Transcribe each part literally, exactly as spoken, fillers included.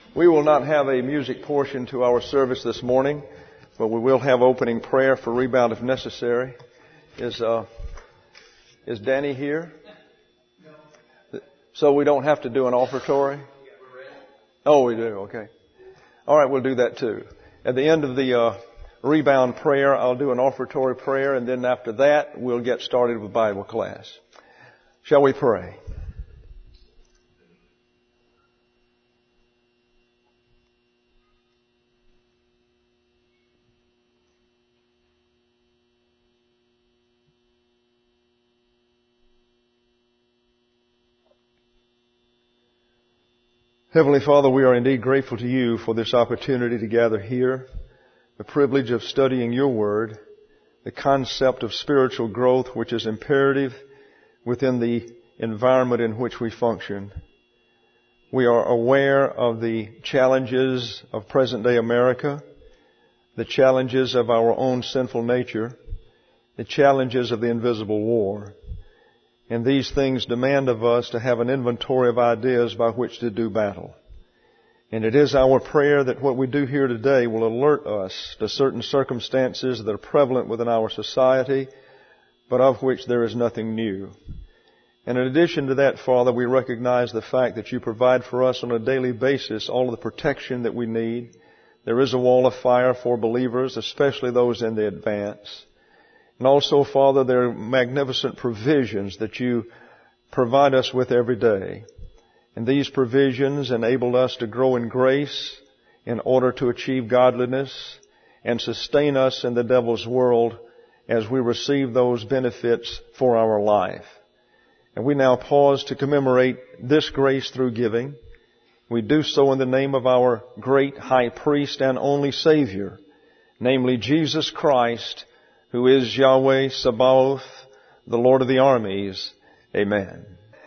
We will not have a music portion to our service this morning, but we will have opening prayer for rebound if necessary. Is uh, is Danny here? So we don't have to do an offertory? Oh, we do. Okay. All right, we'll do that too. At the end of the uh, rebound prayer, I'll do an offertory prayer, and then after that, we'll get started with Bible class. Shall we pray? Heavenly Father, we are indeed grateful to you for this opportunity to gather here, the privilege of studying your word, the concept of spiritual growth which is imperative within the environment in which we function. We are aware of the challenges of present-day America, the challenges of our own sinful nature, the challenges of the invisible war. And these things demand of us to have an inventory of ideas by which to do battle. And it is our prayer that what we do here today will alert us to certain circumstances that are prevalent within our society, but of which there is nothing new. And in addition to that, Father, we recognize the fact that you provide for us on a daily basis all of the protection that we need. There is a wall of fire for believers, especially those in the advance. And also, Father, there are magnificent provisions that you provide us with every day. And these provisions enable us to grow in grace in order to achieve godliness and sustain us in the devil's world as we receive those benefits for our life. And we now pause to commemorate this grace through giving. We do so in the name of our great high priest and only Savior, namely Jesus Christ, who is Yahweh Sabaoth, the Lord of the armies. Amen.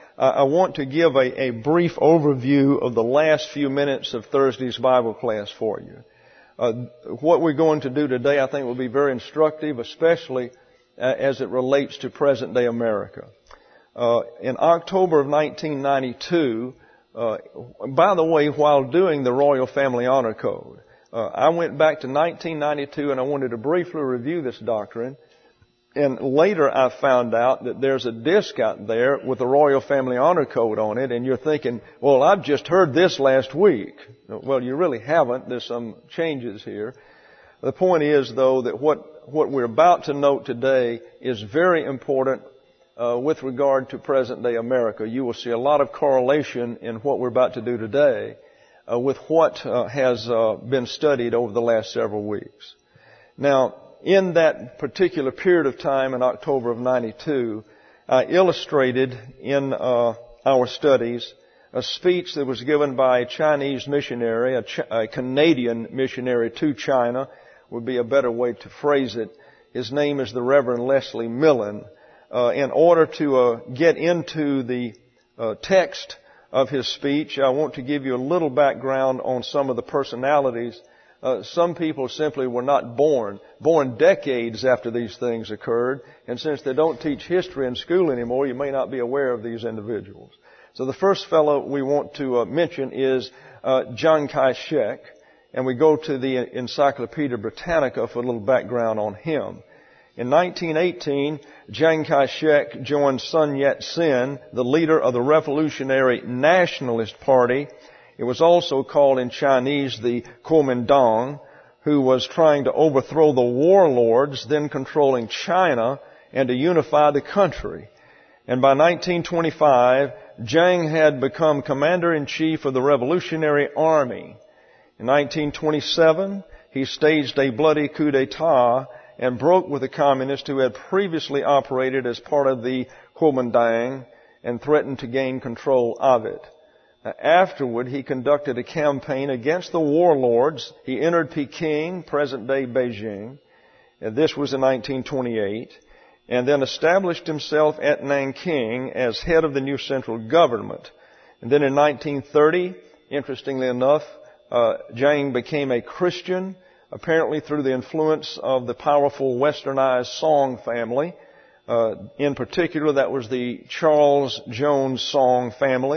I want to give a, a brief overview of the last few minutes of Thursday's Bible class for you. Uh, what we're going to do today, I think, will be very instructive, especially uh, as it relates to present-day America. Uh, in October of nineteen ninety-two, uh, by the way, while doing the Royal Family Honor Code, Uh, I went back to nineteen ninety-two and I wanted to briefly review this doctrine. And later I found out that there's a disc out there with the Royal Family Honor Code on it. And you're thinking, well, I've just heard this last week. Well, you really haven't. There's some changes here. The point is, though, that what, what we're about to note today is very important uh, with regard to present-day America. You will see a lot of correlation in what we're about to do today Uh, with what uh, has uh, been studied over the last several weeks. Now, in that particular period of time in October of ninety-two, I illustrated in uh, our studies a speech that was given by a Chinese missionary, a, Ch- a Canadian missionary to China, would be a better way to phrase it. His name is the Reverend Leslie Millen. Uh, in order to uh, get into the uh, text of his speech, I want to give you a little background on some of the personalities. Uh, some people simply were not born, born decades after these things occurred, and since they don't teach history in school anymore, you may not be aware of these individuals. So the first fellow we want to uh, mention is uh, Chiang Kai-shek, and we go to the Encyclopedia Britannica for a little background on him. In nineteen eighteen, Chiang Kai-shek joined Sun Yat-sen, the leader of the Revolutionary Nationalist Party. It was also called in Chinese the Kuomintang, who was trying to overthrow the warlords then controlling China and to unify the country. And by nineteen twenty-five, Chiang had become commander-in-chief of the Revolutionary Army. In nineteen twenty-seven, he staged a bloody coup d'etat and broke with the communists who had previously operated as part of the Kuomintang and threatened to gain control of it. Afterward, he conducted a campaign against the warlords. He entered Peking, present-day Beijing, and this was in nineteen twenty-eight, and then established himself at Nanking as head of the new central government. And then in nineteen thirty, interestingly enough, uh, Chiang became a Christian, apparently through the influence of the powerful westernized Song family. Uh, in particular, that was the Charles Jones Song family,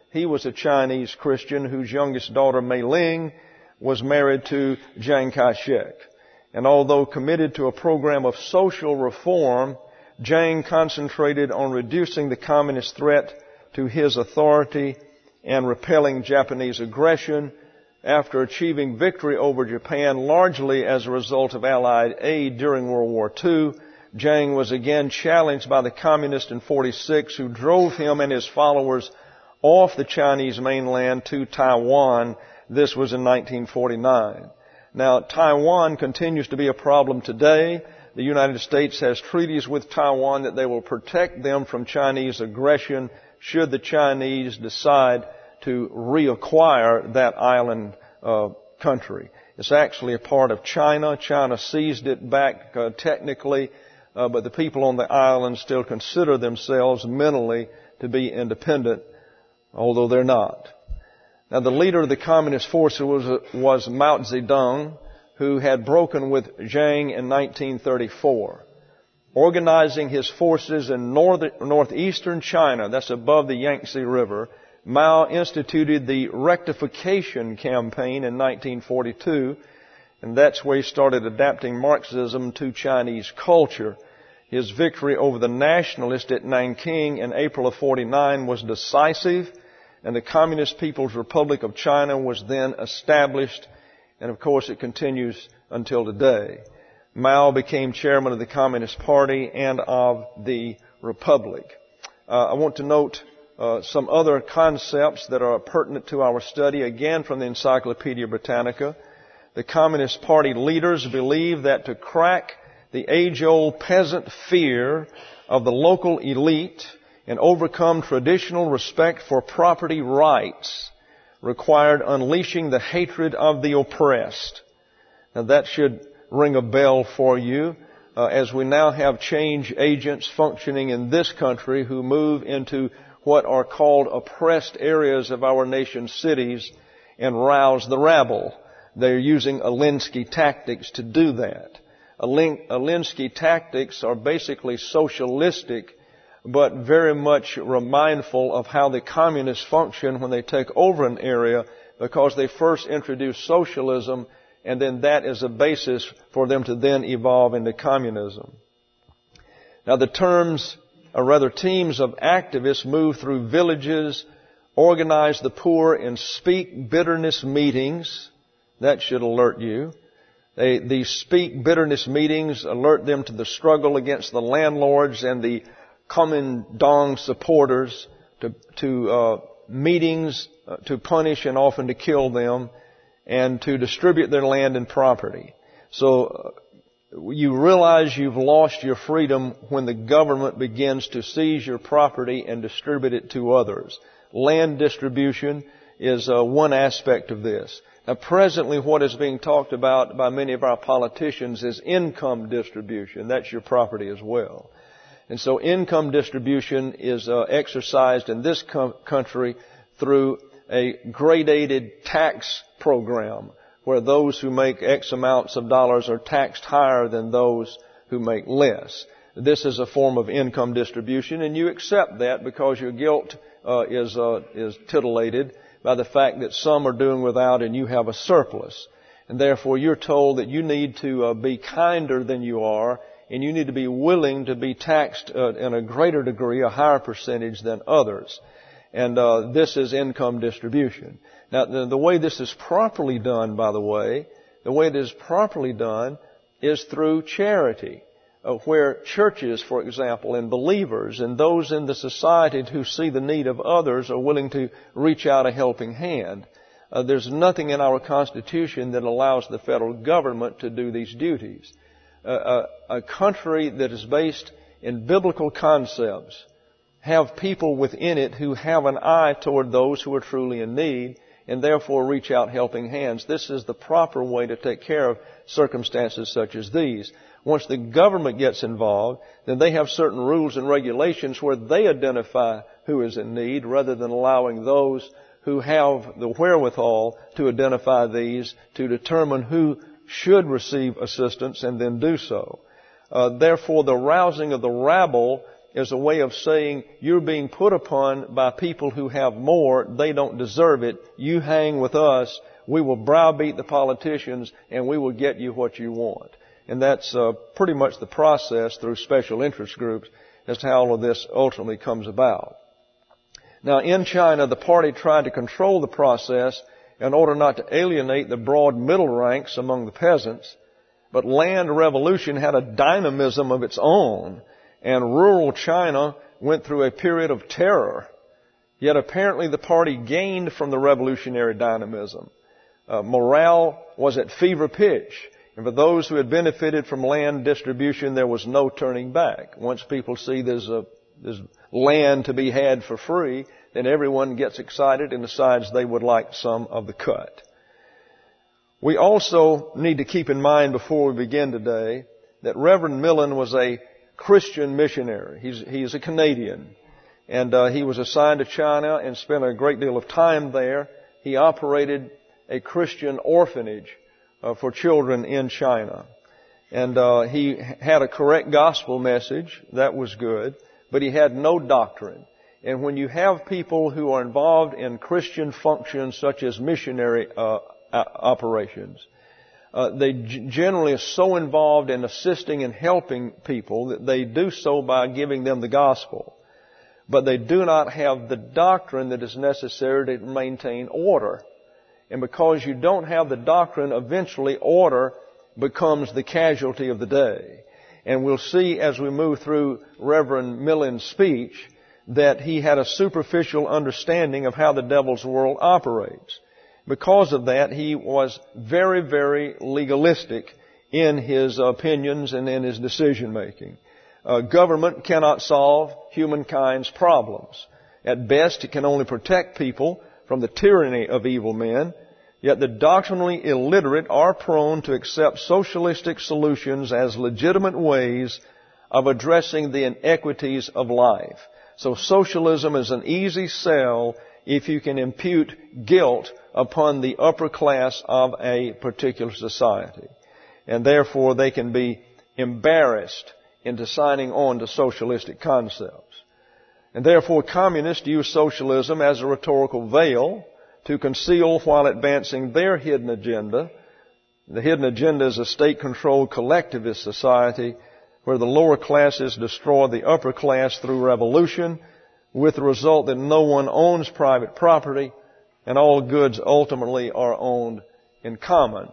He was a Chinese Christian whose youngest daughter, Mei Ling, was married to Chiang Kai-shek. And although committed to a program of social reform, Chiang concentrated on reducing the communist threat to his authority and repelling Japanese aggression. After achieving victory over Japan largely as a result of Allied aid during World War Two, Chiang was again challenged by the communists in forty-six, who drove him and his followers off the Chinese mainland to Taiwan. This was in nineteen forty-nine. Now, Taiwan continues to be a problem today. The United States has treaties with Taiwan that they will protect them from Chinese aggression should the Chinese decide to reacquire that island uh, country. It's actually a part of China. China seized it back uh, technically, uh, but the people on the island still consider themselves mentally to be independent, although they're not. Now, the leader of the communist forces was, was Mao Zedong, who had broken with Chiang in nineteen thirty-four. Organizing his forces in north, northeastern China, that's above the Yangtze River, Mao instituted the Rectification Campaign in nineteen forty-two, and that's where he started adapting Marxism to Chinese culture. His victory over the nationalists at Nanking in April of forty-nine was decisive, and the Communist People's Republic of China was then established, and of course it continues until today. Mao became chairman of the Communist Party and of the Republic. Uh, I want to note uh, some other concepts that are pertinent to our study, again from the Encyclopedia Britannica. The Communist Party leaders believe that to crack the age-old peasant fear of the local elite and overcome traditional respect for property rights required unleashing the hatred of the oppressed. Now that should ring a bell for you uh, as we now have change agents functioning in this country who move into what are called oppressed areas of our nation's cities and rouse the rabble. They're using Alinsky tactics to do that. Alinsky tactics are basically socialistic, but very much mindful of how the communists function when they take over an area, because they first introduce socialism, and then that is a basis for them to then evolve into communism. Now the terms, or rather teams of activists move through villages, organize the poor in speak bitterness meetings. That should alert you. They, these speak bitterness meetings alert them to the struggle against the landlords and the Kuomintang supporters, to, to uh, meetings uh, to punish and often to kill them, and to distribute their land and property. So uh, you realize you've lost your freedom when the government begins to seize your property and distribute it to others. Land distribution is uh, one aspect of this. Now, presently, what is being talked about by many of our politicians is income distribution. That's your property as well. And so income distribution is uh, exercised in this com- country through a gradated tax program where those who make X amounts of dollars are taxed higher than those who make less. This is a form of income distribution, and you accept that because your guilt uh, is uh, is titillated by the fact that some are doing without and you have a surplus. And therefore you're told that you need to uh, be kinder than you are, and you need to be willing to be taxed uh, in a greater degree, a higher percentage than others. And uh, this is income distribution. Now, the, the way this is properly done, by the way, the way it is properly done is through charity, uh, where churches, for example, and believers and those in the society who see the need of others are willing to reach out a helping hand. Uh, there's nothing in our Constitution that allows the federal government to do these duties. Uh, a, a country that is based in biblical concepts have people within it who have an eye toward those who are truly in need and therefore reach out helping hands. This is the proper way to take care of circumstances such as these. Once the government gets involved, then they have certain rules and regulations where they identify who is in need rather than allowing those who have the wherewithal to identify these to determine who should receive assistance and then do so. Uh, therefore, the rousing of the rabble as a way of saying you're being put upon by people who have more. They don't deserve it. You hang with us. We will browbeat the politicians and we will get you what you want. And that's uh, pretty much the process through special interest groups as to how all of this ultimately comes about. Now, in China, the party tried to control the process in order not to alienate the broad middle ranks among the peasants. But land revolution had a dynamism of its own, and rural China went through a period of terror. Yet apparently the party gained from the revolutionary dynamism. Uh, morale was at fever pitch. And for those who had benefited from land distribution, there was no turning back. Once people see there's a, there's land to be had for free, then everyone gets excited and decides they would like some of the cut. We also need to keep in mind before we begin today that Reverend Millen was a Christian missionary. He's, he's a Canadian. And uh, he was assigned to China and spent a great deal of time there. He operated a Christian orphanage uh, for children in China. And uh, he had a correct gospel message. That was good. But he had no doctrine. And when you have people who are involved in Christian functions such as missionary uh, operations, uh, they g- generally are so involved in assisting and helping people that they do so by giving them the gospel. But they do not have the doctrine that is necessary to maintain order. And because you don't have the doctrine, eventually order becomes the casualty of the day. And we'll see as we move through Reverend Millen's speech that he had a superficial understanding of how the devil's world operates. Because of that, he was very, very legalistic in his opinions and in his decision making. Uh, government cannot solve humankind's problems. At best, it can only protect people from the tyranny of evil men. Yet the doctrinally illiterate are prone to accept socialistic solutions as legitimate ways of addressing the inequities of life. So socialism is an easy sell if you can impute guilt upon the upper class of a particular society. And therefore they can be embarrassed into signing on to socialistic concepts. And therefore communists use socialism as a rhetorical veil to conceal while advancing their hidden agenda. The hidden agenda is a state-controlled collectivist society where the lower classes destroy the upper class through revolution, with the result that no one owns private property and all goods ultimately are owned in common.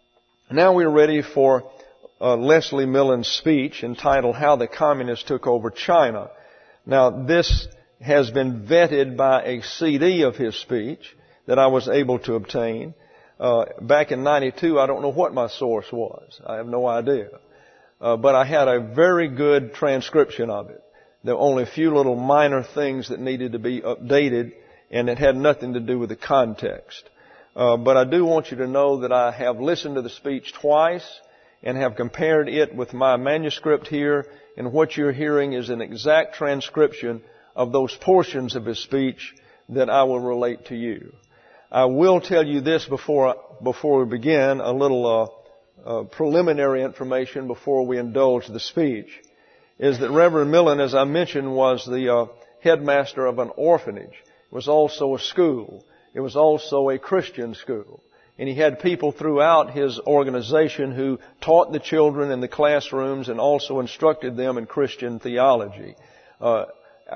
Now we're ready for uh, Leslie Millen's speech entitled How the Communists Took Over China. Now this has been vetted by a C D of his speech that I was able to obtain. Uh, back in ninety-two, I don't know what my source was. I have no idea. Uh, but I had a very good transcription of it. There were only a few little minor things that needed to be updated, and it had nothing to do with the context. Uh, but I do want you to know that I have listened to the speech twice and have compared it with my manuscript here, and what you're hearing is an exact transcription of those portions of his speech that I will relate to you. I will tell you this before before we begin, a little uh, uh, preliminary information before we indulge the speech, is that Reverend Millen, as I mentioned, was the uh, headmaster of an orphanage. It was also a school. It was also a Christian school. And he had people throughout his organization who taught the children in the classrooms and also instructed them in Christian theology. Uh,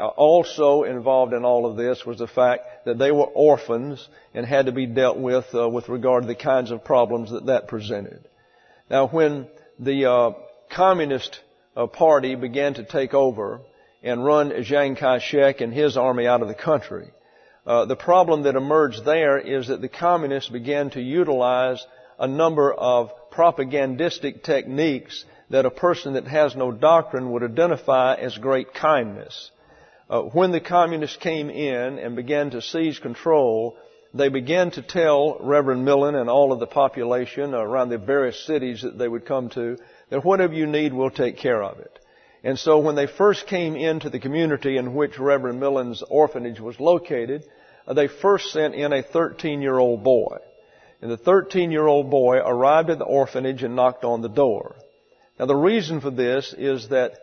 Also involved in all of this was the fact that they were orphans and had to be dealt with uh, with regard to the kinds of problems that that presented. Now, when the uh, Communist uh, Party began to take over and run Chiang Kai-shek and his army out of the country, uh, the problem that emerged there is that the Communists began to utilize a number of propagandistic techniques that a person that has no doctrine would identify as great kindness. Uh, when the Communists came in and began to seize control, they began to tell Reverend Millen and all of the population around the various cities that they would come to that whatever you need, we'll take care of it. And so when they first came into the community in which Reverend Millen's orphanage was located, uh, they first sent in a thirteen-year-old boy. And the thirteen-year-old boy arrived at the orphanage and knocked on the door. Now the reason for this is that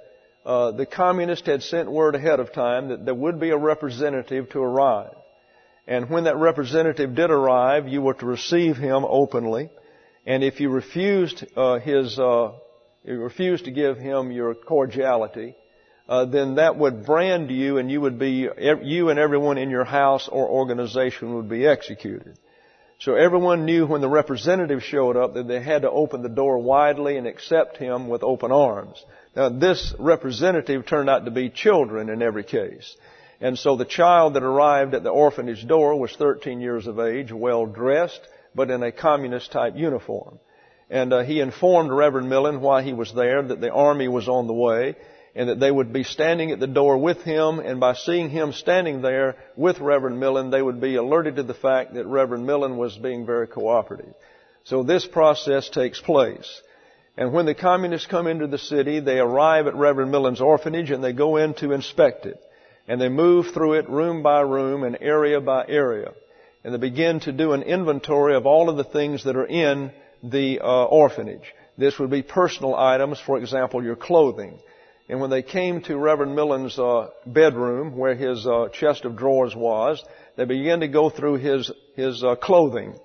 uh, the communist had sent word ahead of time that there would be a representative to arrive. And when that representative did arrive, you were to receive him openly. And if you refused uh, his, uh, you refused to give him your cordiality, uh, then that would brand you, and you would be, you and everyone in your house or organization would be executed. So everyone knew when the representative showed up that they had to open the door widely and accept him with open arms. Now, this representative turned out to be children in every case. And so the child that arrived at the orphanage door was thirteen years of age, well dressed, but in a communist-type uniform. And uh, he informed Reverend Millen while he was there that the army was on the way and that they would be standing at the door with him. And by seeing him standing there with Reverend Millen, they would be alerted to the fact that Reverend Millen was being very cooperative. So this process takes place. And when the communists come into the city, they arrive at Reverend Millen's orphanage and they go in to inspect it. And they move through it room by room and area by area. And they begin to do an inventory of all of the things that are in the uh, orphanage. This would be personal items, for example, your clothing. And when they came to Reverend Millen's uh, bedroom, where his uh, chest of drawers was, they began to go through his his uh, clothing.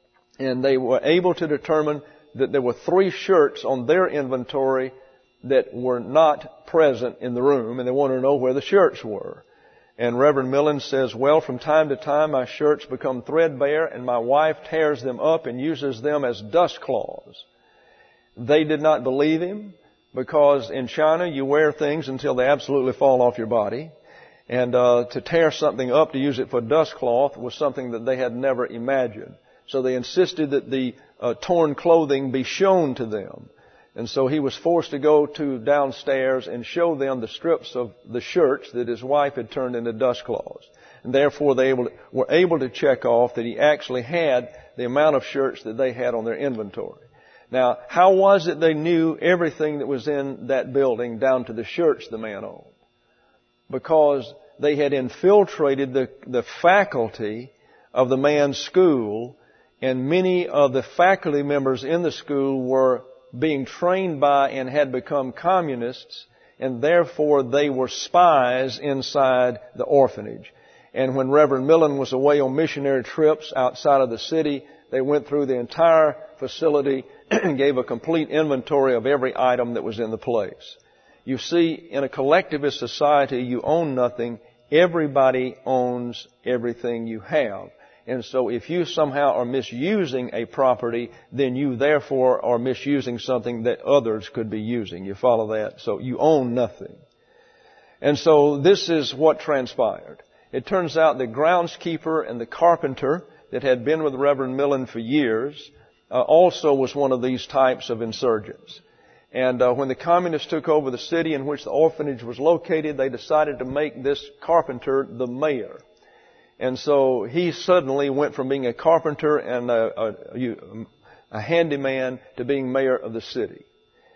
And they were able to determine that there were three shirts on their inventory that were not present in the room, and they wanted to know where the shirts were. And Reverend Millen says, well, from time to time my shirts become threadbare and my wife tears them up and uses them as dust cloths. They did not believe him because in China you wear things until they absolutely fall off your body. And uh, to tear something up to use it for dust cloth was something that they had never imagined. So they insisted that the uh, torn clothing be shown to them. And so he was forced to go to downstairs and show them the strips of the shirts that his wife had turned into dust cloths. And therefore they able to, were able to check off that he actually had the amount of shirts that they had on their inventory. Now, how was it they knew everything that was in that building down to the shirts the man owned? Because they had infiltrated the, the faculty of the man's school, and many of the faculty members in the school were being trained by and had become communists, and therefore they were spies inside the orphanage. And when Reverend Millen was away on missionary trips outside of the city, they went through the entire facility and gave a complete inventory of every item that was in the place. You see, in a collectivist society, you own nothing. Everybody owns everything you have. And so if you somehow are misusing a property, then you therefore are misusing something that others could be using. You follow that? So you own nothing. And so this is what transpired. It turns out the groundskeeper and the carpenter that had been with Reverend Millen for years uh, also was one of these types of insurgents. And uh, when the communists took over the city in which the orphanage was located, they decided to make this carpenter the mayor. And so he suddenly went from being a carpenter and a, a, a handyman to being mayor of the city.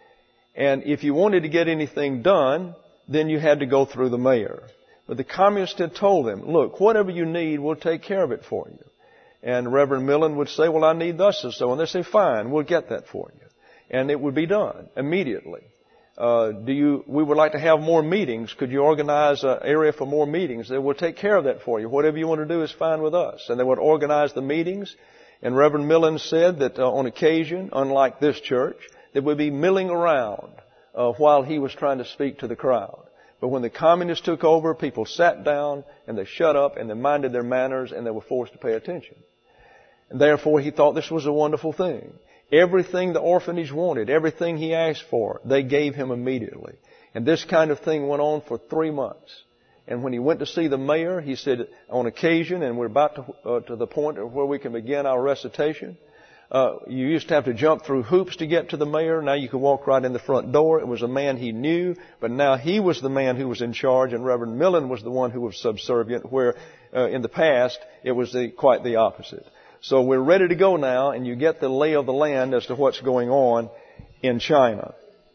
And if you wanted to get anything done, then you had to go through the mayor. But the communists had told him, look, whatever you need, we'll take care of it for you. And Reverend Millen would say, well, I need thus and so. And they'd say, fine, we'll get that for you. And it would be done immediately. Uh, do you, we would like to have more meetings. Could you organize an area for more meetings? They will take care of that for you. Whatever you want to do is fine with us. And they would organize the meetings. And Reverend Millen said that uh, on occasion, unlike this church, they would be milling around uh, while he was trying to speak to the crowd. But when the communists took over, people sat down and they shut up and they minded their manners and they were forced to pay attention. And therefore he thought this was a wonderful thing. Everything the orphanage wanted, everything he asked for, they gave him immediately. And this kind of thing went on for three months. And when he went to see the mayor, he said on occasion, and we're about to, uh, to the point where we can begin our recitation, uh, you used to have to jump through hoops to get to the mayor. Now you could walk right in the front door. It was a man he knew, but now he was the man who was in charge, and Reverend Millen was the one who was subservient, where uh, in the past it was the, quite the opposite. So we're ready to go now, and you get the lay of the land as to what's going on in China.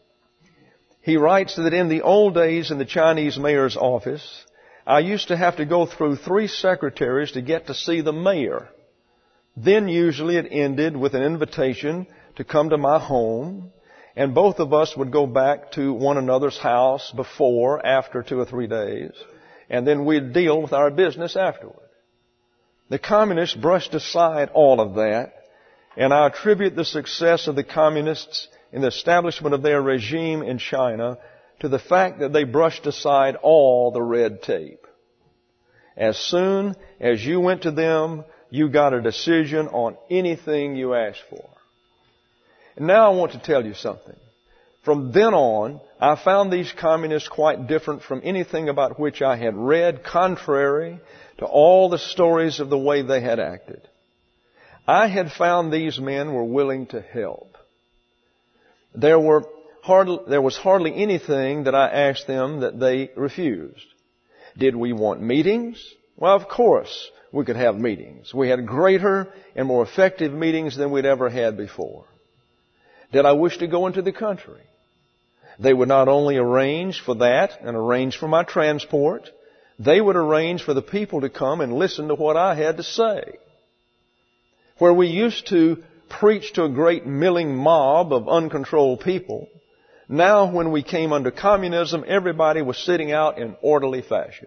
He writes that in the old days in the Chinese mayor's office, I used to have to go through three secretaries to get to see the mayor. Then usually it ended with an invitation to come to my home, And both of us would go back to one another's house before, after two or three days, and then we'd deal with our business afterward. The communists brushed aside all of that, and I attribute the success of the communists in the establishment of their regime in China to the fact that they brushed aside all the red tape. As soon as you went to them, you got a decision on anything you asked for. And now I want to tell you something. From then on, I found these communists quite different from anything about which I had read, contrary to all the stories of the way they had acted. I had found these men were willing to help. There were hardly, there was hardly anything that I asked them that they refused. Did we want meetings? Well, of course we could have meetings. We had greater and more effective meetings than we'd ever had before. Did I wish to go into the country? They would not only arrange for that and arrange for my transport, they would arrange for the people to come and listen to what I had to say. Where we used to preach to a great milling mob of uncontrolled people, now when we came under communism, everybody was sitting out in orderly fashion.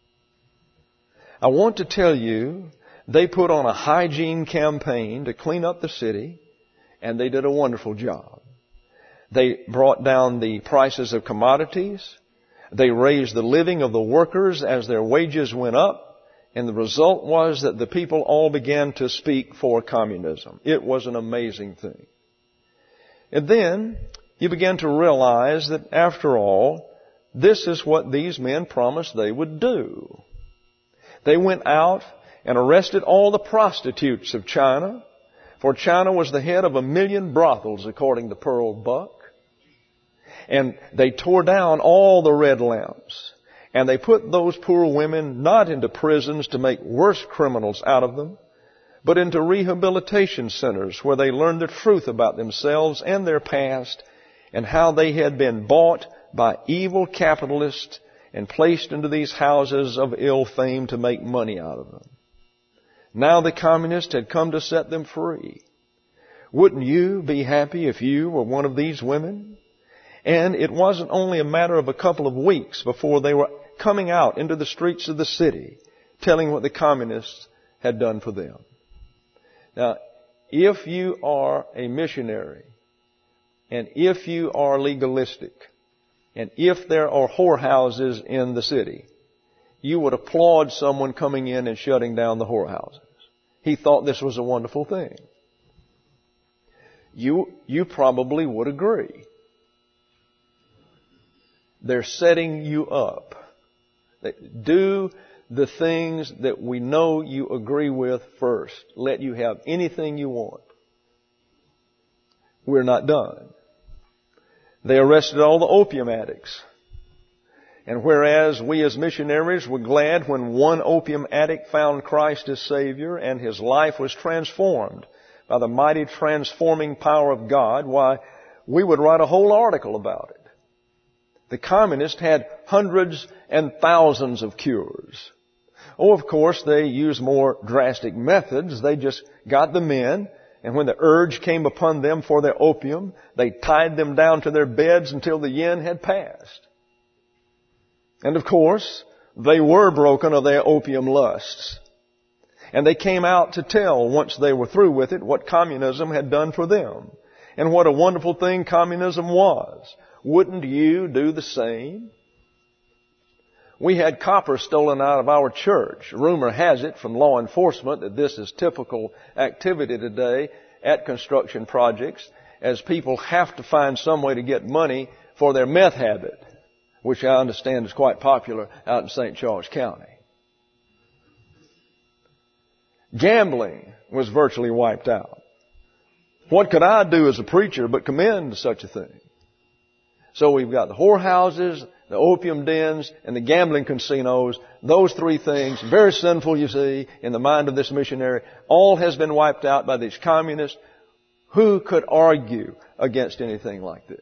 I want to tell you, they put on a hygiene campaign to clean up the city, and they did a wonderful job. They brought down the prices of commodities. They raised the living of the workers as their wages went up. And the result was that the people all began to speak for communism. It was an amazing thing. And then you began to realize that after all, this is what these men promised they would do. They went out and arrested all the prostitutes of China, for China was the head of a million brothels, according to Pearl Buck. And they tore down all the red lamps. And they put those poor women not into prisons to make worse criminals out of them, but into rehabilitation centers where they learned the truth about themselves and their past and how they had been bought by evil capitalists and placed into these houses of ill fame to make money out of them. Now the communists had come to set them free. Wouldn't you be happy if you were one of these women? And it wasn't only a matter of a couple of weeks before they were coming out into the streets of the city telling what the communists had done for them. Now, if you are a missionary, and if you are legalistic, and if there are whorehouses in the city, you would applaud someone coming in and shutting down the whorehouses. He thought this was a wonderful thing. You, you probably would agree. They're setting you up. Do the things that we know you agree with first. Let you have anything you want. We're not done. They arrested all the opium addicts. And whereas we as missionaries were glad when one opium addict found Christ as Savior and his life was transformed by the mighty transforming power of God, why, we would write a whole article about it. The communists had hundreds and thousands of cures. Oh, of course, they used more drastic methods. They just got the men, and when the urge came upon them for their opium, they tied them down to their beds until the yen had passed. And of course, they were broken of their opium lusts. And they came out to tell, once they were through with it, what communism had done for them. And what a wonderful thing communism was. Wouldn't you do the same? We had copper stolen out of our church. Rumor has it from law enforcement that this is typical activity today at construction projects, as people have to find some way to get money for their meth habit, which I understand is quite popular out in Saint Charles County. Gambling was virtually wiped out. What could I do as a preacher but commend such a thing? So we've got the whorehouses, the opium dens, and the gambling casinos. Those three things, very sinful, you see, in the mind of this missionary. All has been wiped out by these communists. Who could argue against anything like this?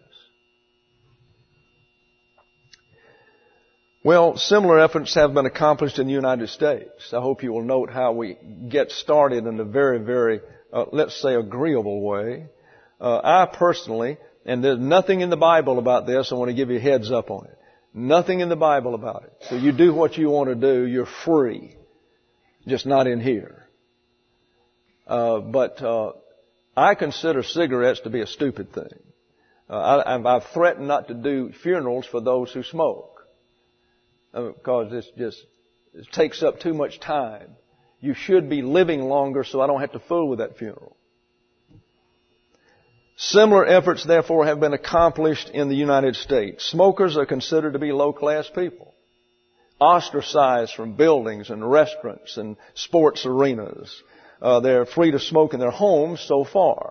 Well, similar efforts have been accomplished in the United States. I hope you will note how we get started in a very, very, uh, let's say, agreeable way. Uh, I personally And there's nothing in the Bible about this. I want to give you a heads up on it. Nothing in the Bible about it. So you do what you want to do. You're free. Just not in here. Uh, but uh, I consider cigarettes to be a stupid thing. Uh, I, I've threatened not to do funerals for those who smoke. Uh, because it's just, it takes up too much time. You should be living longer so I don't have to fool with that funeral. Similar efforts, therefore, have been accomplished in the United States. Smokers are considered to be low-class people, ostracized from buildings and restaurants and sports arenas. Uh, they're free to smoke in their homes so far.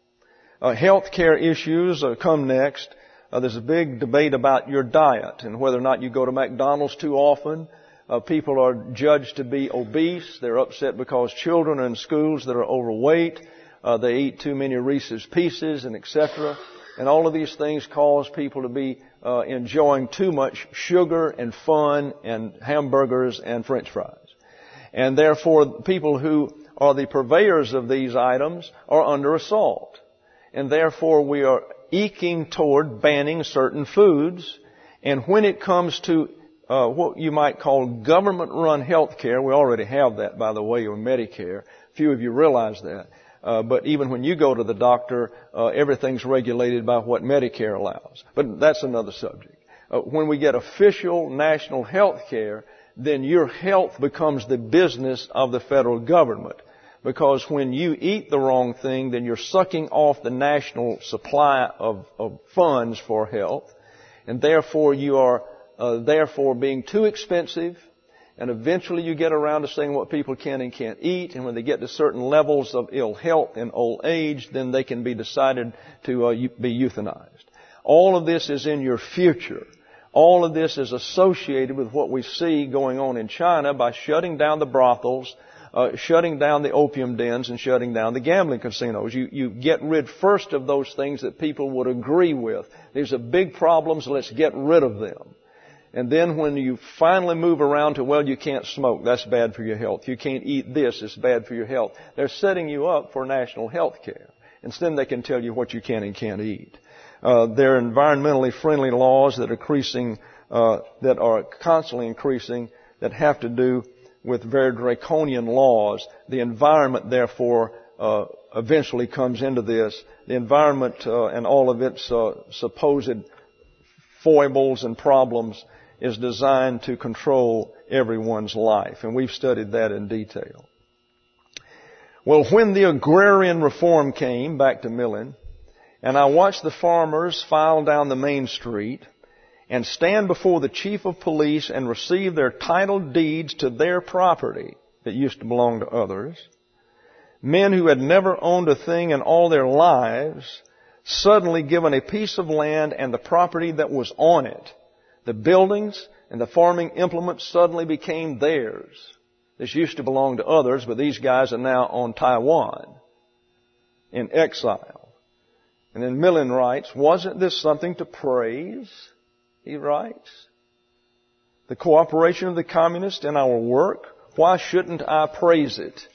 Uh, health care issues uh, come next. Uh, there's a big debate about your diet and whether or not you go to McDonald's too often. Uh, people are judged to be obese. They're upset because children are in schools that are overweight. Uh, they eat too many Reese's Pieces and et cetera. And all of these things cause people to be uh, enjoying too much sugar and fun and hamburgers and French fries. And therefore, people who are the purveyors of these items are under assault. And therefore, we are eking toward banning certain foods. And when it comes to uh, what you might call government-run health care, we already have that, by the way, on Medicare. Few of you realize that. Uh, but even when you go to the doctor, uh, everything's regulated by what Medicare allows. But that's another subject. Uh, when we get official national health care, then your health becomes the business of the federal government. Because when you eat the wrong thing, then you're sucking off the national supply of, of funds for health. And therefore you are, uh, therefore being too expensive. And eventually you get around to saying what people can and can't eat. And when they get to certain levels of ill health and old age, then they can be decided to uh, be euthanized. All of this is in your future. All of this is associated with what we see going on in China by shutting down the brothels, uh, shutting down the opium dens, and shutting down the gambling casinos. You, you get rid first of those things that people would agree with. These are big problems. Let's get rid of them. And then when you finally move around to, well, you can't smoke, that's bad for your health. You can't eat this, it's bad for your health. They're setting you up for national health care. Instead, they can tell you what you can and can't eat. Uh, there are environmentally friendly laws that are increasing, uh, that are constantly increasing, that have to do with very draconian laws. The environment, therefore, uh, eventually comes into this. The environment uh, and all of its uh, supposed foibles and problems is designed to control everyone's life. And we've studied that in detail. Well, when the agrarian reform came, back to Millen, and I watched the farmers file down the main street and stand before the chief of police and receive their title deeds to their property that used to belong to others, men who had never owned a thing in all their lives, suddenly given a piece of land and the property that was on it. The buildings and the farming implements suddenly became theirs. This used to belong to others, but these guys are now on Taiwan in exile. And then Millen writes, wasn't this something to praise? He writes, the cooperation of the communists in our work, why shouldn't I praise it?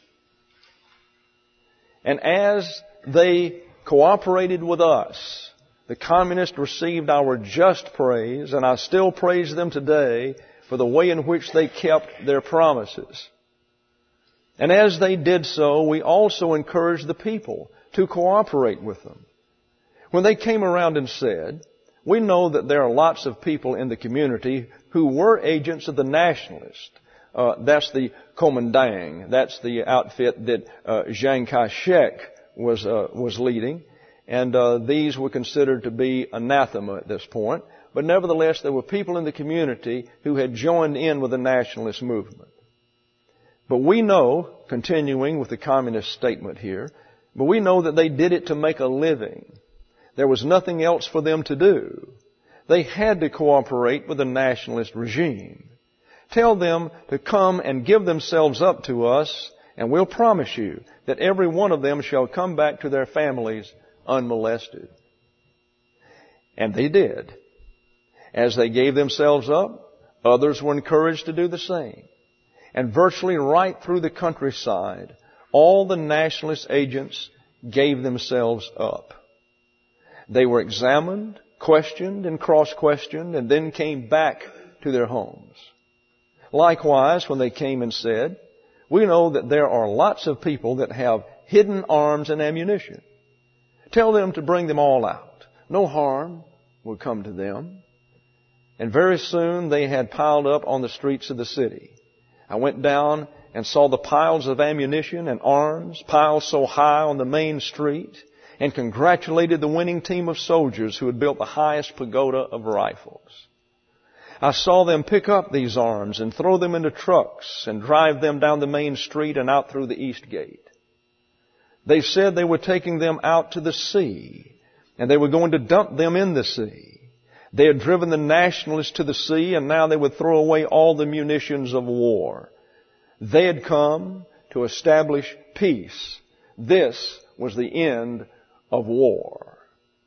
And as they cooperated with us, the communists received our just praise, and I still praise them today for the way in which they kept their promises. And as they did so, we also encouraged the people to cooperate with them. When they came around and said, we know that there are lots of people in the community who were agents of the nationalists. Uh, that's the Kuomintang. That's the outfit that uh, Chiang Kai-shek was uh, was leading. And uh, these were considered to be anathema at this point. But nevertheless, there were people in the community who had joined in with the nationalist movement. But we know, continuing with the communist statement here, but we know that they did it to make a living. There was nothing else for them to do. They had to cooperate with the nationalist regime. Tell them to come and give themselves up to us, and we'll promise you that every one of them shall come back to their families unmolested. And they did. As they gave themselves up, others were encouraged to do the same. And virtually right through the countryside, all the nationalist agents gave themselves up. They were examined, questioned, and cross-questioned, and then came back to their homes. Likewise, when they came and said, we know that there are lots of people that have hidden arms and ammunition. Tell them to bring them all out. No harm will come to them. And very soon they had piled up on the streets of the city. I went down and saw the piles of ammunition and arms piled so high on the main street, and congratulated the winning team of soldiers who had built the highest pagoda of rifles. I saw them pick up these arms and throw them into trucks and drive them down the main street and out through the east gate. They said they were taking them out to the sea, and they were going to dump them in the sea. They had driven the nationalists to the sea, and now they would throw away all the munitions of war. They had come to establish peace. This was the end of war.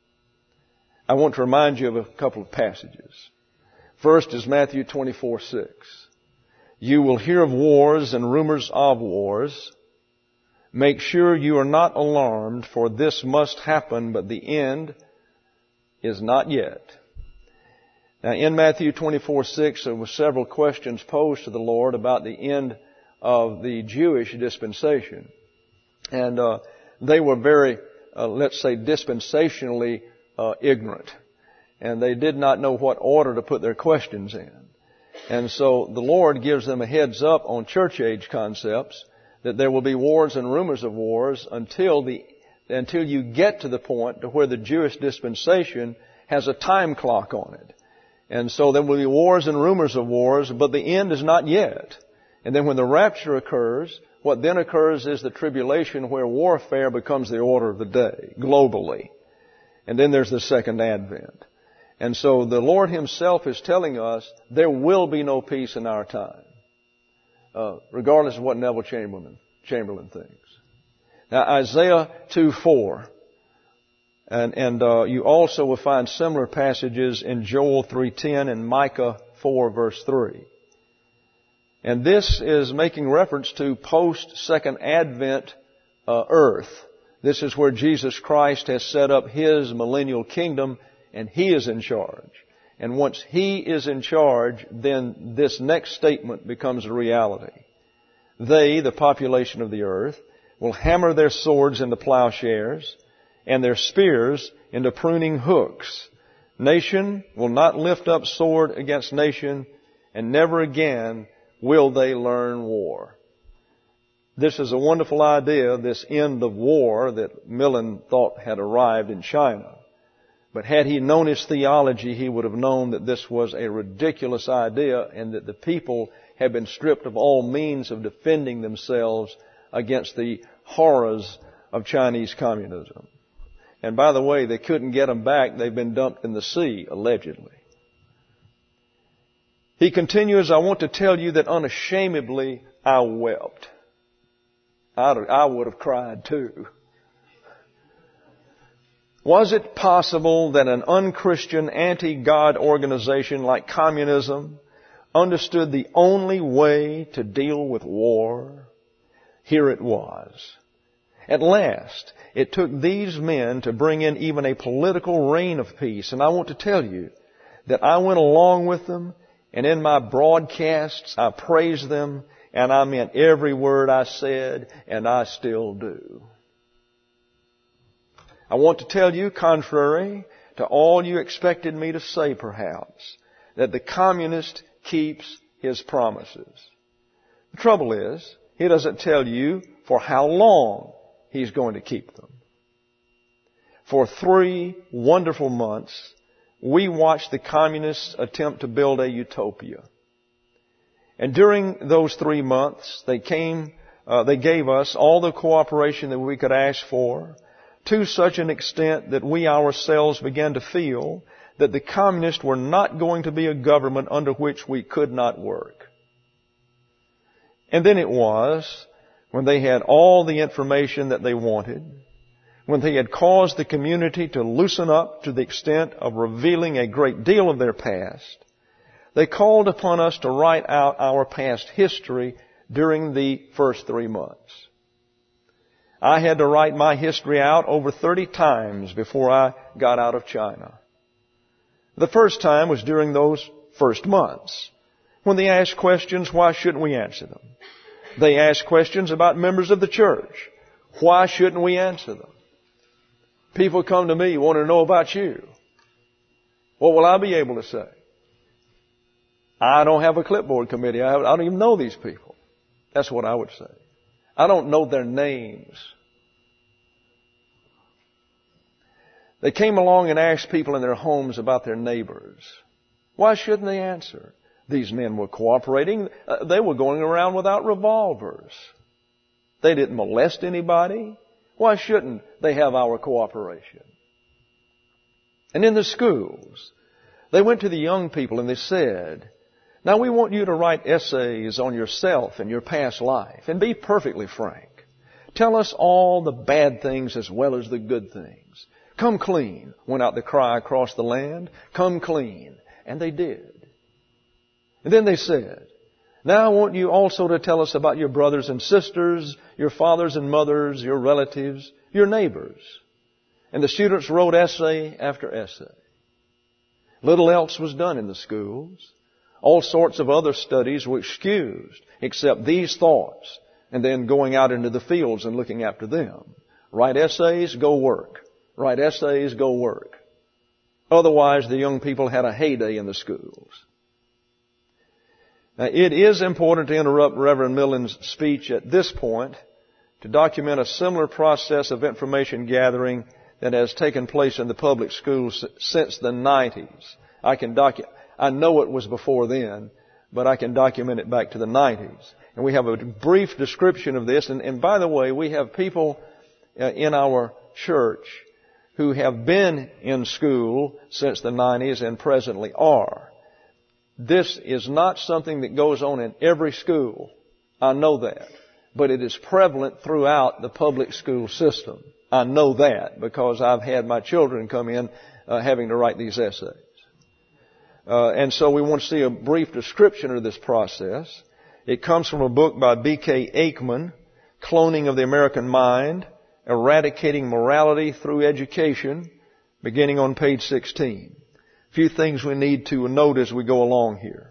I want to remind you of a couple of passages. First is Matthew twenty-four six. You will hear of wars and rumors of wars. Make sure you are not alarmed, for this must happen, but the end is not yet. Now, in Matthew twenty-four six, there were several questions posed to the Lord about the end of the Jewish dispensation. And uh, they were very, uh, let's say, dispensationally uh, ignorant. And they did not know what order to put their questions in. And so the Lord gives them a heads up on church age concepts that there will be wars and rumors of wars until the until you get to the point to where the Jewish dispensation has a time clock on it. And so there will be wars and rumors of wars, but the end is not yet. And then when the rapture occurs, what then occurs is the tribulation, where warfare becomes the order of the day globally. And then there's the second advent. And so the Lord Himself is telling us there will be no peace in our time, uh, regardless of what Neville Chamberlain, Chamberlain thinks. Now, Isaiah two four, and, and uh, you also will find similar passages in Joel three ten and Micah four verse three. And this is making reference to post-second advent uh, earth. This is where Jesus Christ has set up His millennial kingdom, and He is in charge. And once He is in charge, then this next statement becomes a reality. They, the population of the earth, will hammer their swords into plowshares and their spears into pruning hooks. Nation will not lift up sword against nation, and never again will they learn war. This is a wonderful idea, this end of war that Millen thought had arrived in China. But had he known his theology, he would have known that this was a ridiculous idea, and that the people had been stripped of all means of defending themselves against the horrors of Chinese communism. And by the way, they couldn't get them back. They've been dumped in the sea, allegedly. He continues, I want to tell you that unashamedly I wept. I'd, I would have cried too. Was it possible that an unchristian, anti-God organization like communism understood the only way to deal with war? Here it was. At last, it took these men to bring in even a political reign of peace. And I want to tell you that I went along with them, and in my broadcasts I praised them, and I meant every word I said, and I still do. I want to tell you, contrary to all you expected me to say perhaps, that the communist keeps his promises. The trouble is, he doesn't tell you for how long he's going to keep them. For three wonderful months, we watched the communists attempt to build a utopia. And during those three months, they came, uh, they gave us all the cooperation that we could ask for, to such an extent that we ourselves began to feel that the communists were not going to be a government under which we could not work. And then it was, when they had all the information that they wanted, when they had caused the community to loosen up to the extent of revealing a great deal of their past, they called upon us to write out our past history during the first three months. I had to write my history out over thirty times before I got out of China. The first time was during those first months. When they asked questions, why shouldn't we answer them? They asked questions about members of the church. Why shouldn't we answer them? People come to me, want to know about you. What will I be able to say? I don't have a clipboard committee. I don't even know these people. That's what I would say. I don't know their names. They came along and asked people in their homes about their neighbors. Why shouldn't they answer? These men were cooperating. Uh, they were going around without revolvers. They didn't molest anybody. Why shouldn't they have our cooperation? And in the schools, they went to the young people and they said, now we want you to write essays on yourself and your past life and be perfectly frank. Tell us all the bad things as well as the good things. Come clean, went out the cry across the land. Come clean. And they did. And then they said, now I want you also to tell us about your brothers and sisters, your fathers and mothers, your relatives, your neighbors. And the students wrote essay after essay. Little else was done in the schools. All sorts of other studies were excused except these thoughts and then going out into the fields and looking after them. Write essays, go work. Write essays, go work. Otherwise, the young people had a heyday in the schools. Now, it is important to interrupt Reverend Millen's speech at this point to document a similar process of information gathering that has taken place in the public schools since the nineties. I can docu- I know it was before then, but I can document it back to the nineties. And we have a brief description of this. And, and by the way, we have people uh, in our church who have been in school since the nineties and presently are. This is not something that goes on in every school. I know that. But it is prevalent throughout the public school system. I know that because I've had my children come in uh, having to write these essays. Uh, and so we want to see a brief description of this process. It comes from a book by B K Aikman, Cloning of the American Mind, Eradicating Morality Through Education, beginning on page sixteen. A few things we need to note as we go along here.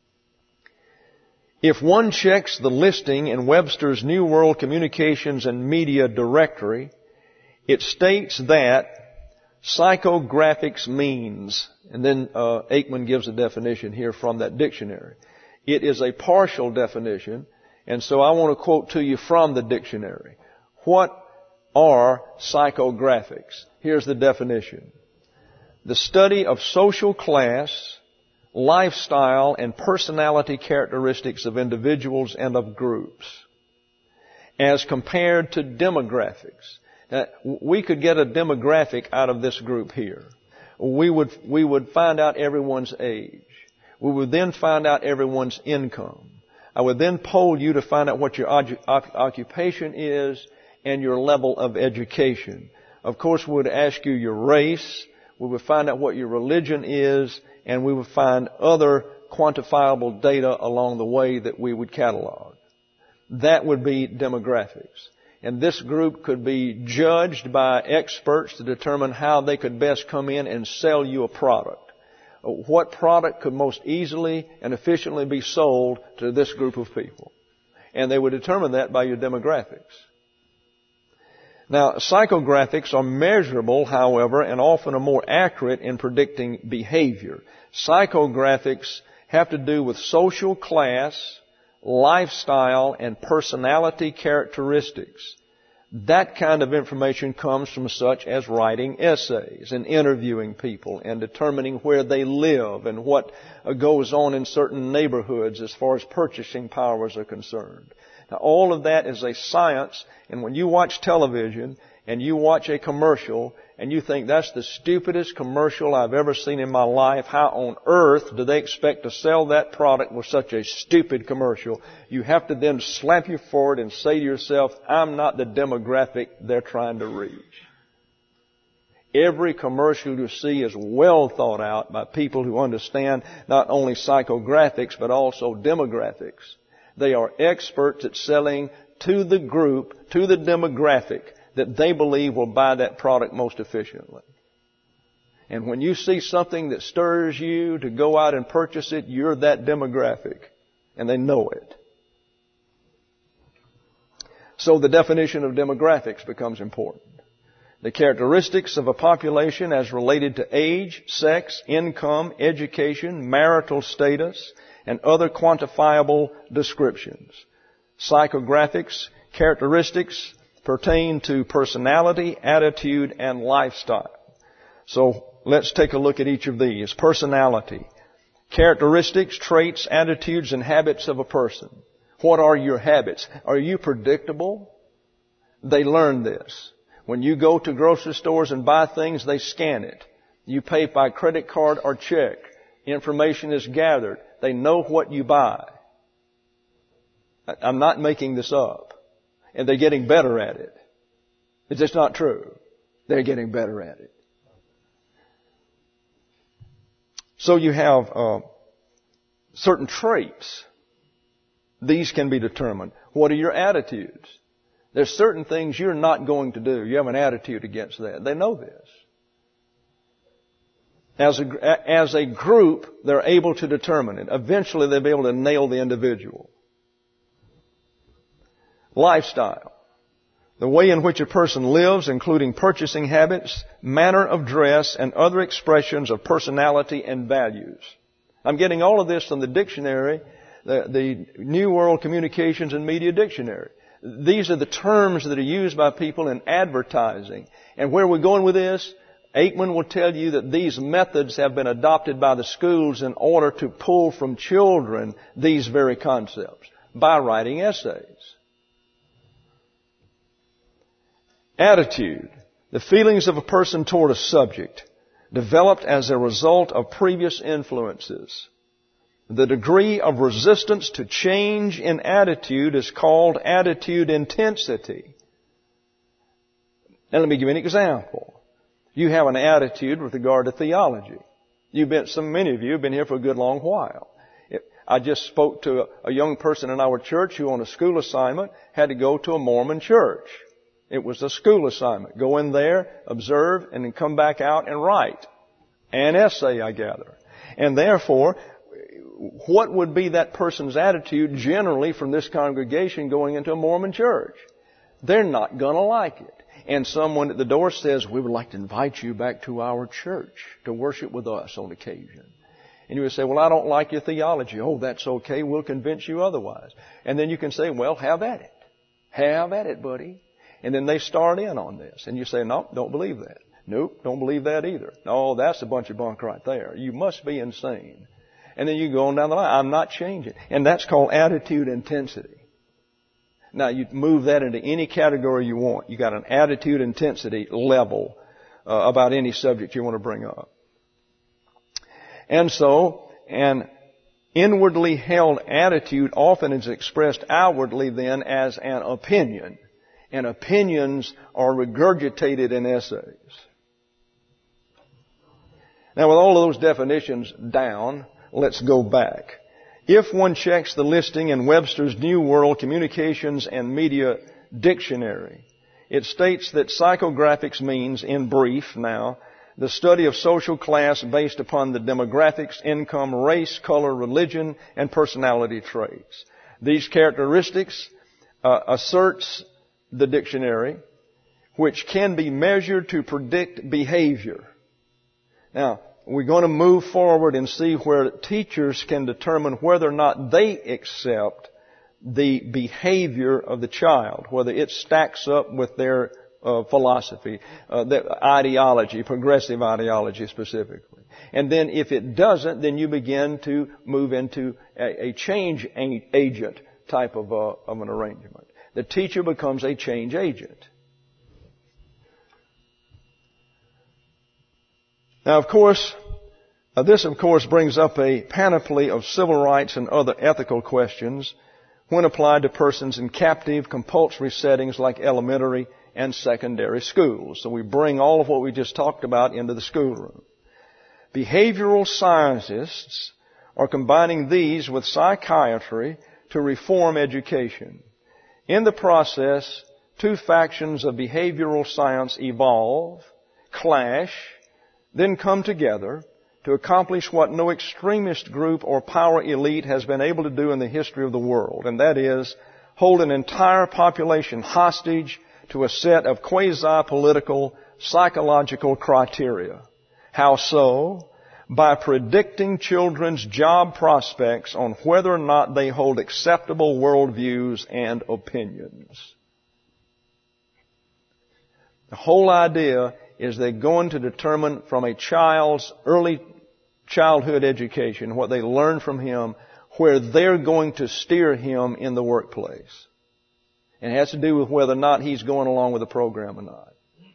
If one checks the listing in Webster's New World Communications and Media Directory, it states that psychographics means, and then uh, Aikman gives a definition here from that dictionary. It is a partial definition, and so I want to quote to you from the dictionary. What are psychographics? Here's the definition. The study of social class, lifestyle, and personality characteristics of individuals and of groups, as compared to demographics. Now, we could get a demographic out of this group here. We would, we would find out everyone's age. We would then find out everyone's income. I would then poll you to find out what your occupation is and your level of education. Of course, we would ask you your race. We would find out what your religion is, and we would find other quantifiable data along the way that we would catalog. That would be demographics. And this group could be judged by experts to determine how they could best come in and sell you a product. What product could most easily and efficiently be sold to this group of people. And they would determine that by your demographics. Now, psychographics are measurable, however, and often are more accurate in predicting behavior. Psychographics have to do with social class, lifestyle, and personality characteristics. That kind of information comes from such as writing essays and interviewing people and determining where they live and what goes on in certain neighborhoods as far as purchasing powers are concerned. Now, all of that is a science, and when you watch television and you watch a commercial and you think that's the stupidest commercial I've ever seen in my life, how on earth do they expect to sell that product with such a stupid commercial? You have to then slap your forehead and say to yourself, I'm not the demographic they're trying to reach. Every commercial you see is well thought out by people who understand not only psychographics but also demographics. They are experts at selling to the group, to the demographic that they believe will buy that product most efficiently. And when you see something that stirs you to go out and purchase it, you're that demographic. And they know it. So the definition of demographics becomes important. The characteristics of a population as related to age, sex, income, education, marital status, and other quantifiable descriptions. Psychographics, characteristics pertain to personality, attitude, and lifestyle. So let's take a look at each of these. Personality. Characteristics, traits, attitudes, and habits of a person. What are your habits? Are you predictable? They learn this. When you go to grocery stores and buy things, they scan it. You pay by credit card or check. Information is gathered. They know what you buy. I'm not making this up. And they're getting better at it. It's just not true. They're getting better at it. So you have uh, certain traits. These can be determined. What are your attitudes? There's certain things you're not going to do. You have an attitude against that. They know this. As a, as a group, they're able to determine it. Eventually, they'll be able to nail the individual. Lifestyle. The way in which a person lives, including purchasing habits, manner of dress, and other expressions of personality and values. I'm getting all of this from the dictionary, the, the New World Communications and Media Dictionary. These are the terms that are used by people in advertising. And where we're going with this, Aikman will tell you that these methods have been adopted by the schools in order to pull from children these very concepts by writing essays. Attitude. The feelings of a person toward a subject developed as a result of previous influences. The degree of resistance to change in attitude is called attitude intensity. Now let me give you an example. You have an attitude with regard to theology. You've been, so many of you have been here for a good long while. I just spoke to a, a young person in our church who on a school assignment had to go to a Mormon church. It was a school assignment. Go in there, observe, and then come back out and write an essay, I gather. And therefore, what would be that person's attitude generally from this congregation going into a Mormon church? They're not going to like it. And someone at the door says, we would like to invite you back to our church to worship with us on occasion. And you would say, well, I don't like your theology. Oh, that's okay. We'll convince you otherwise. And then you can say, well, have at it. Have at it, buddy. And then they start in on this. And you say, no, don't believe that. Nope, don't believe that either. No, that's a bunch of bunk right there. You must be insane. And then you go on down the line. I'm not changing. And that's called attitude intensity. Now, you move that into any category you want. You got an attitude intensity level uh, about any subject you want to bring up. And so, an inwardly held attitude often is expressed outwardly then as an opinion. And opinions are regurgitated in essays. Now, with all of those definitions down, let's go back. If one checks the listing in Webster's New World Communications and Media Dictionary, it states that psychographics means, in brief now, the study of social class based upon the demographics, income, race, color, religion, and personality traits. These characteristics uh, asserts the dictionary, which can be measured to predict behavior. Now, we're going to move forward and see where teachers can determine whether or not they accept the behavior of the child, whether it stacks up with their uh, philosophy, uh, their ideology, progressive ideology specifically. And then if it doesn't, then you begin to move into a, a change agent type of, uh, of an arrangement. The teacher becomes a change agent. Now, of course, uh, this, of course, brings up a panoply of civil rights and other ethical questions when applied to persons in captive, compulsory settings like elementary and secondary schools. So we bring all of what we just talked about into the schoolroom. Behavioral scientists are combining these with psychiatry to reform education. In the process, two factions of behavioral science evolve, clash, then come together to accomplish what no extremist group or power elite has been able to do in the history of the world, and that is hold an entire population hostage to a set of quasi-political psychological criteria. How so? By predicting children's job prospects on whether or not they hold acceptable worldviews and opinions. The whole idea is they're going to determine from a child's early childhood education, what they learn from him, where they're going to steer him in the workplace. And it has to do with whether or not he's going along with the program or not.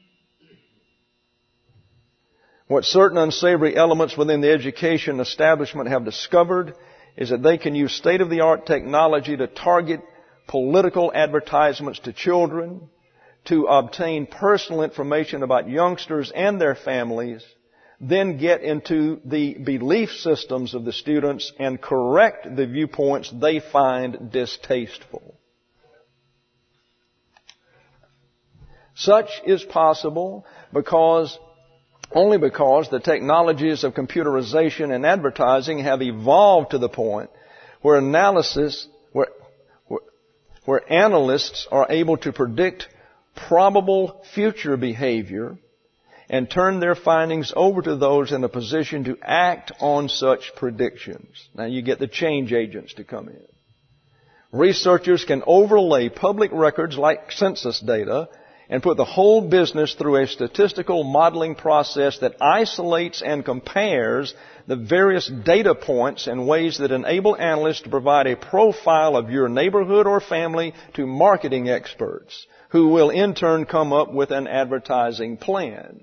What certain unsavory elements within the education establishment have discovered is that they can use state-of-the-art technology to target political advertisements to children, to obtain personal information about youngsters and their families, then get into the belief systems of the students and correct the viewpoints they find distasteful. Such is possible because only because the technologies of computerization and advertising have evolved to the point where analysis, where, where, where analysts are able to predict probable future behavior and turn their findings over to those in a position to act on such predictions. Now you get the change agents to come in. Researchers can overlay public records like census data and put the whole business through a statistical modeling process that isolates and compares the various data points in ways that enable analysts to provide a profile of your neighborhood or family to marketing experts, who will in turn come up with an advertising plan.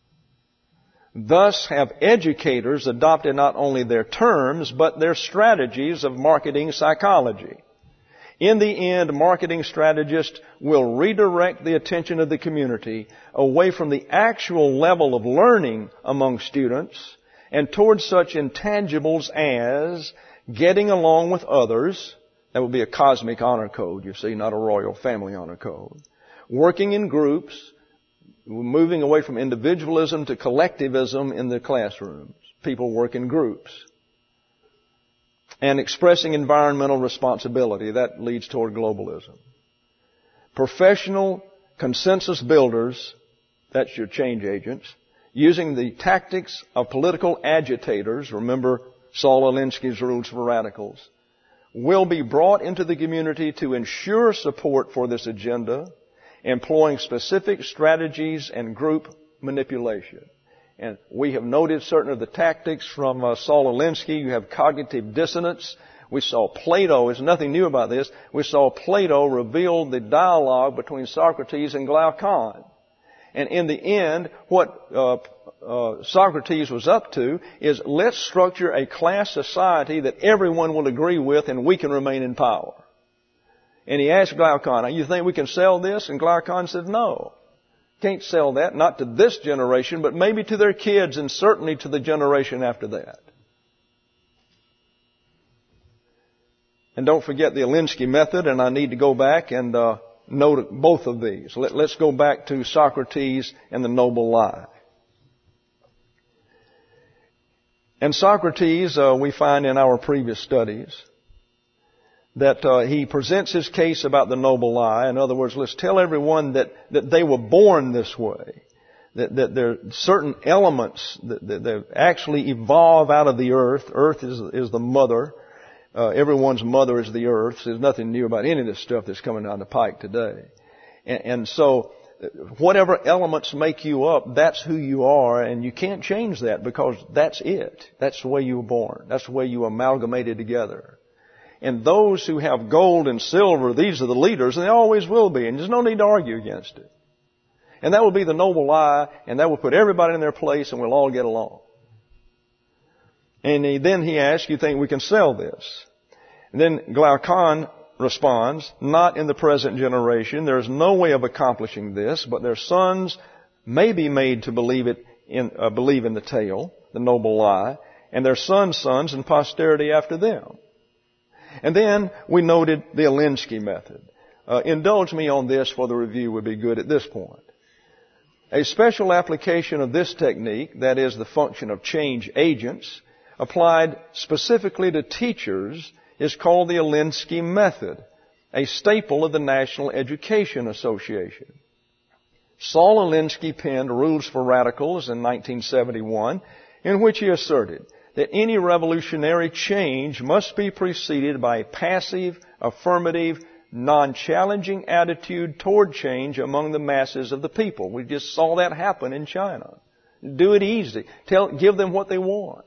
Thus have educators adopted not only their terms, but their strategies of marketing psychology. In the end, marketing strategists will redirect the attention of the community away from the actual level of learning among students and towards such intangibles as getting along with others. That would be a cosmic honor code, you see, not a royal family honor code. Working in groups, moving away from individualism to collectivism in the classrooms. People work in groups. And expressing environmental responsibility. That leads toward globalism. Professional consensus builders, that's your change agents, using the tactics of political agitators, remember Saul Alinsky's rules for radicals, will be brought into the community to ensure support for this agenda, employing specific strategies and group manipulation. And we have noted certain of the tactics from uh, Saul Alinsky. You have cognitive dissonance. We saw Plato. There's nothing new about this. We saw Plato reveal the dialogue between Socrates and Glaucon. And in the end, what uh, uh, Socrates was up to is let's structure a class society that everyone will agree with and we can remain in power. And he asked Glaucon, you think we can sell this? And Glaucon said, no. Can't sell that, not to this generation, but maybe to their kids and certainly to the generation after that. And don't forget the Alinsky method, and I need to go back and uh, note both of these. Let, let's go back to Socrates and the noble lie. And Socrates, uh, we find in our previous studies, that uh, he presents his case about the noble lie. In other words, let's tell everyone that, that they were born this way. That, that there are certain elements that, that, that actually evolve out of the earth. Earth is, is the mother. Uh, everyone's mother is the earth. So there's nothing new about any of this stuff that's coming down the pike today. And, and so whatever elements make you up, that's who you are, and you can't change that because that's it. That's the way you were born. That's the way you amalgamated together. And those who have gold and silver, these are the leaders, and they always will be. And there's no need to argue against it. And that will be the noble lie, and that will put everybody in their place, and we'll all get along. And he, then he asks, you think we can sell this? And then Glaucon responds, not in the present generation. There's no way of accomplishing this, but their sons may be made to believe it in, uh, believe in the tale, the noble lie, and their sons' sons and posterity after them. And then we noted the Alinsky method. Uh, indulge me on this, for the review would be good at this point. A special application of this technique, that is the function of change agents, applied specifically to teachers, is called the Alinsky method, a staple of the National Education Association. Saul Alinsky penned Rules for Radicals in nineteen seventy-one, in which he asserted that any revolutionary change must be preceded by a passive, affirmative, non-challenging attitude toward change among the masses of the people. We just saw that happen in China. Do it easy. Tell, give them what they want.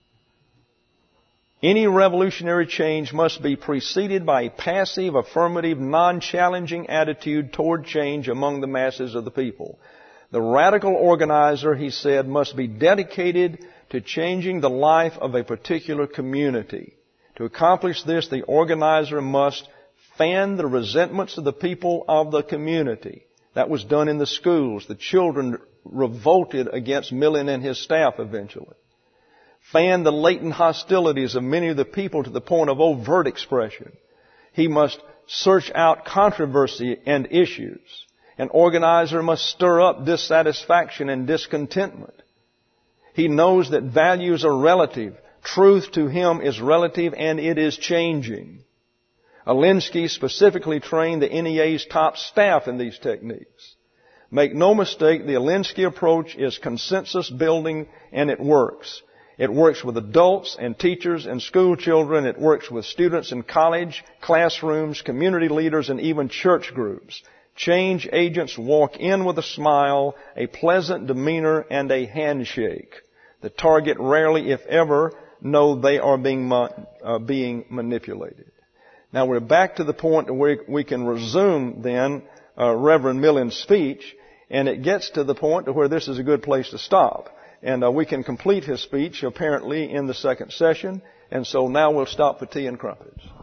Any revolutionary change must be preceded by a passive, affirmative, non-challenging attitude toward change among the masses of the people. The radical organizer, he said, must be dedicated to changing the life of a particular community. To accomplish this, the organizer must fan the resentments of the people of the community. That was done in the schools. The children revolted against Millen and his staff eventually. Fan the latent hostilities of many of the people to the point of overt expression. He must search out controversy and issues. An organizer must stir up dissatisfaction and discontentment. He knows that values are relative. Truth to him is relative, and it is changing. Alinsky specifically trained the N E A's top staff in these techniques. Make no mistake, the Alinsky approach is consensus building, and it works. It works with adults and teachers and school children. It works with students in college, classrooms, community leaders, and even church groups. Change agents walk in with a smile, a pleasant demeanor, and a handshake. The target rarely, if ever, know they are being, uh, being manipulated. Now we're back to the point where we can resume then uh, Reverend Millen's speech, and it gets to the point where this is a good place to stop. And uh, we can complete his speech apparently in the second session, and so now we'll stop for tea and crumpets.